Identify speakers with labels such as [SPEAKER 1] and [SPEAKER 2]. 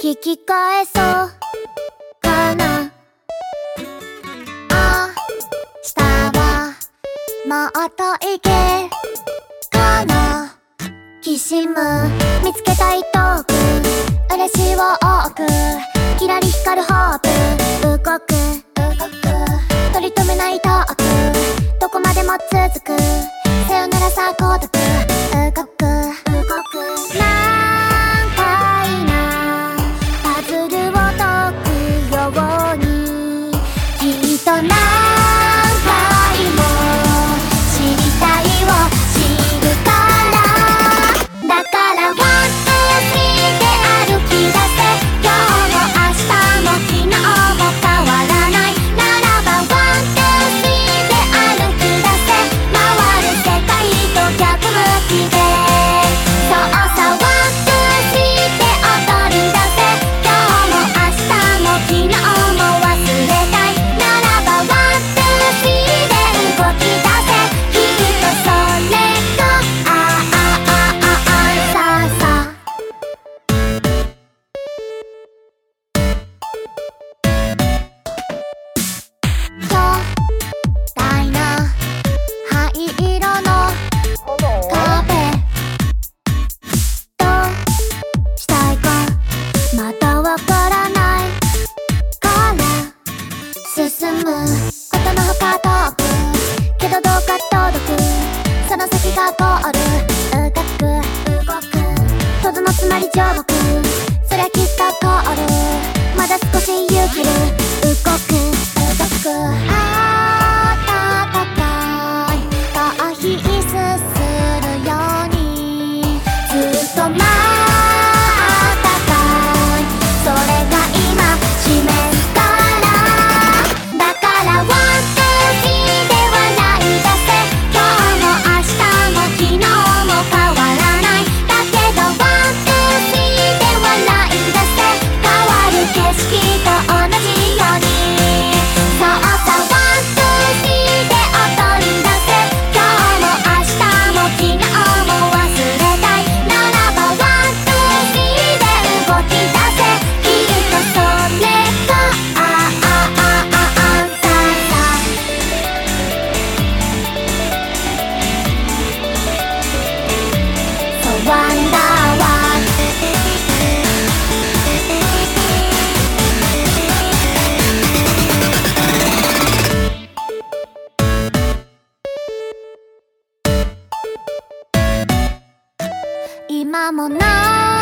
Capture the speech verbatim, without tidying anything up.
[SPEAKER 1] 引き返そうかな。あしたはもっといけかな。きしむ見つけたいトーク、嬉しいを多く、キラリ光るホープ動く動く、取り留めないトーク、どこまでも続く、さよならさ孤独動く動く。何回なパズルを解くように、きっと何回も知りたいを知るから。だからワン、ツー、スリーで歩き出せ。今日も明日も昨日も変わらないならば、ワン、ツー、スリーで歩き出せ。回る世界と逆向きで、そうさ、ワン、ツー、スリーで踊り出せ。今日も明日も昨日も忘れたいならば、ワン、ツー、スリーで動き出せ。きっとそれがあああああさあさあ。巨大な灰色の壁、どうしたいかまだわからないから進むことのほか遠く、けどどうか届く、その先がゴール動く動く、とどのつまり上国、そりゃきっとゴール、まだ少し勇気る動く動く。あたたかい逃避するようにずっと待ったかい、それが今示すから。だからワン、ツー、スリーで笑い出せ。今日も明日も昨日も変わらない。だけどワン、ツー、スリーで笑い出せ。変わる景色と同じように、そうさ、ワン、ツー、スリーで踊り出せ。今日も明日も昨日も忘れたいならば、ワン、ツー、スリーで動き出せ。きっとそれがあああああささ。そうワンダーワー今もな